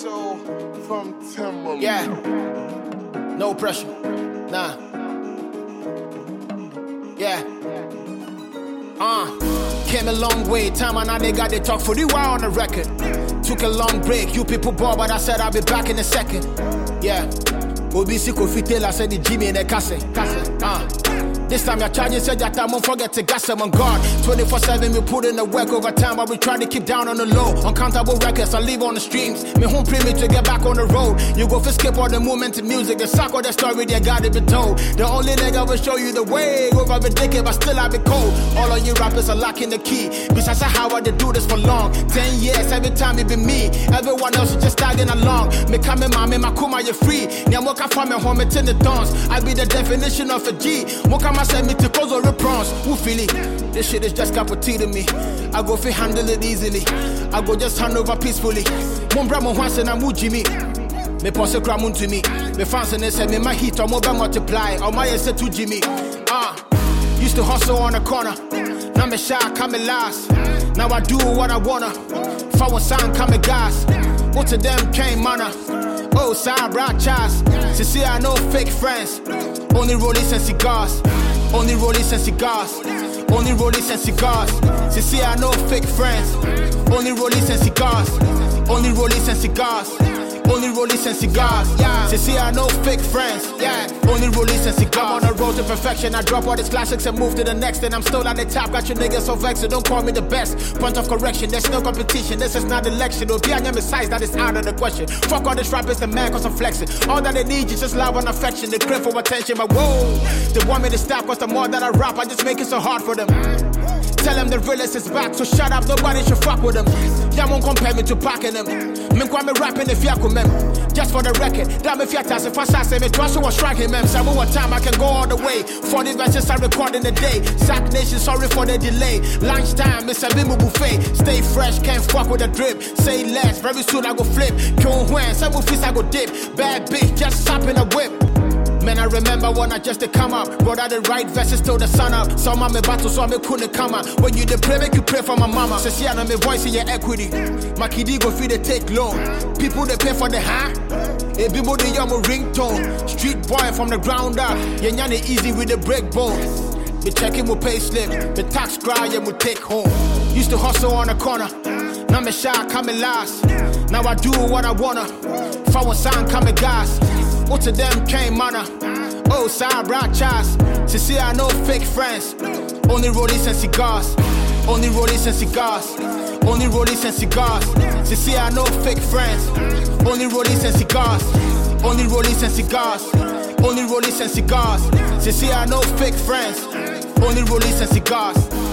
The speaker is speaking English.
show from Timberland. Yeah, no pressure, nah. Yeah, came a long way. Time and now they got they talk for the while on the record. Took a long break, you people bought, but I said I'll be back in a second. Yeah, OBC Kofi Taylor said the Jimmy in the casse. This time you're charging, said that I won't forget to gas them on guard. 24/7, we put in the work over time, but we try to keep down on the low. Uncountable records, I leave on the streams. Me home premium to get back on the road. You go for skip all the movement to music, the suck all the story, they got it be told. The only nigga will show you the way. Over the decade, but still I be cold. All of you rappers are lacking the key. Besides how I do this for long. 10 years, every time it be me. Everyone else is just tagging along. Me coming, mommy, my kuma, you're free. Nyamoka from me home, it's in the dance. I be the definition of a G. I send me to cause or prawns. Who feel it? This shit is just cup of tea to me. I go fi handle it easily. I go just hand over peacefully. Mumbra mo once and I'm Jimmy. Me pose cramun to me. Me fans and they say me my heat or mobile multiply. Or my say to Jimmy. Used to hustle on the corner. Now me shy, come last. Now I do what I wanna. Forward sign, come gas. What to them came manner. Oh, side broad chas. To see I know fake friends. Only rollies and cigars. Only rollies and cigars. Only rollies and cigars. To see I know fake friends. Only rollies and cigars. Only rollies and cigars. Only rollies and cigars. Yeah. To see I know fake friends. Yeah. Only rollies and cigars. I'm on the road to perfection. I drop all these classics and move to the next. And I'm still at the top. Got your niggas so vexed. So don't call me the best. Point of correction. There's no competition. This is not election. Don't be on your size. That is out of the question. Fuck all this rappers. The man cause I'm flexing. All that they need is just love and affection. They crave for attention. But whoa. They want me to stop. Cause the more that I rap, I just make it so hard for them. Tell them the realest is back, so shut up, nobody should fuck with them. Y'all won't compare me to packing them. Me kwa me rapping if y'all come. Just for the record, damn if y'all task, if I say me twice, was striking them. So what time I can go all the way. 40 verses I record in a day. Sack Nation, sorry for the delay. Lunchtime, it's a bimu buffet. Stay fresh, can't fuck with the drip. Say less, very soon I go flip. Kill when, some feast I go dip. Bad bitch, just hop in a whip. Man, I remember when I just to come up. Brought out the right verses till the sun up. Saw my battle, so I couldn't come up. When you the pray, make you pray for my mama. So see, I know my voice in your equity. My kiddie go feed the take loan. People they pay for the A people they young ringtone. Street boy from the ground up. Yeah, easy with the break bone. Be checking my pay slip. The tax cry, yeah, we take home. Used to hustle on the corner. Now me shy, coming last. Now I do what I wanna. Forward sign, coming gas. What to them came manner. Oh, side broad chas. To see I know fake friends. Only rollies and cigars. Only rollies and cigars. Only rollies and cigars. To see I know fake friends. Only rollies and cigars. Only rollies and cigars. Only rollies and cigars. To see I know fake friends. Only rollies and cigars.